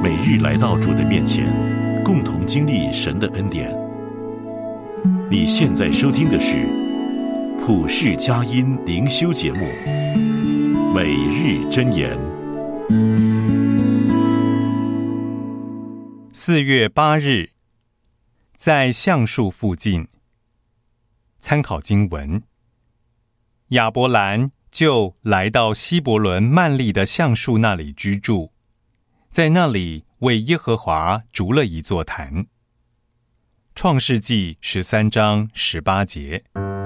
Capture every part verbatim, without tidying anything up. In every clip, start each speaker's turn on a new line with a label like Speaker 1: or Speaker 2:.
Speaker 1: 每日来到主的面前，共同经历神的恩典。你现在收听的是普世佳音灵修节目《每日箴言》。
Speaker 2: 四月八日，在橡树附近。参考经文：亚伯兰就来到希伯伦曼利的橡树那里居住，在那里为耶和华筑了一座坛。创世纪十三章十八节。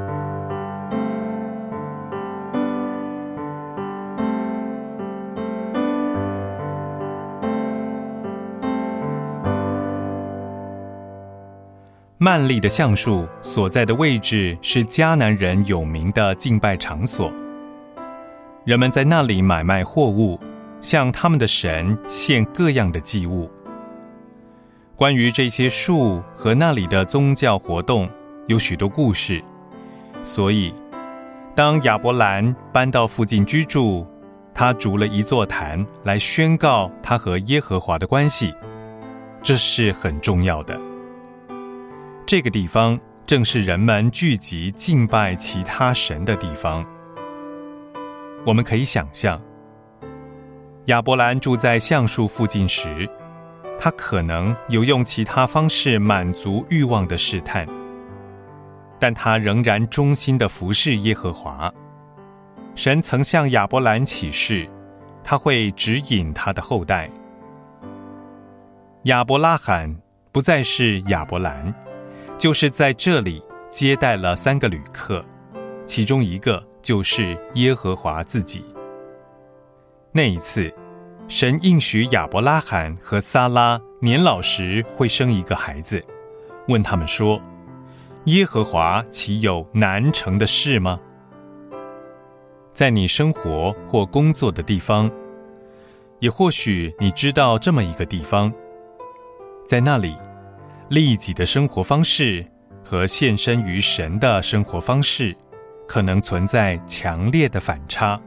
Speaker 2: 曼利的橡树所在的位置是迦南人有名的敬拜场所，人们在那里买卖货物，向他们的神献各样的祭物。关于这些树和那里的宗教活动有许多故事，所以当亚伯兰搬到附近居住，他筑了一座坛来宣告他和耶和华的关系，这是很重要的。这个地方正是人们聚集敬拜其他神的地方。我们可以想象，亚伯兰住在橡树附近时，他可能有用其他方式满足欲望的试探，但他仍然忠心地服侍耶和华。神曾向亚伯兰起誓，他会指引他的后代。亚伯拉罕不再是亚伯兰，就是在这里接待了三个旅客，其中一个就是耶和华自己。那一次，神应许亚伯拉罕和撒拉年老时会生一个孩子，问他们说：耶和华岂有难成的事吗？在你生活或工作的地方，也或许你知道这么一个地方，在那里利己的生活方式和献身于神的生活方式可能存在强烈的反差。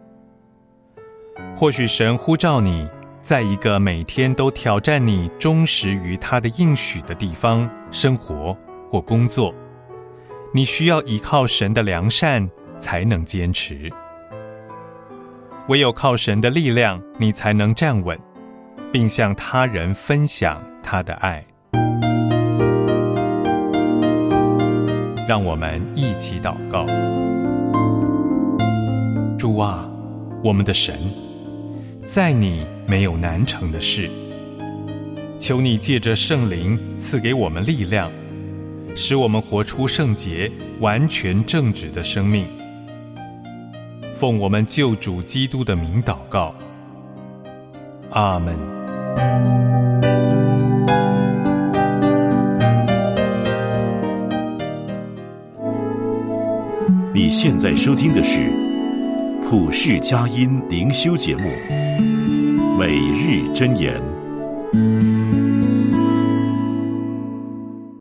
Speaker 2: 或许神呼召你在一个每天都挑战你忠实于他的应许的地方生活或工作，你需要依靠神的良善才能坚持。唯有靠神的力量，你才能站稳，并向他人分享他的爱。让我们一起祷告。主啊，我们的神，在你没有难成的事，求你借着圣灵赐给我们力量，使我们活出圣洁、完全正直的生命。奉我们救主基督的名祷告，阿们。
Speaker 1: 你现在收听的是普世佳音灵修节目《每日箴言》。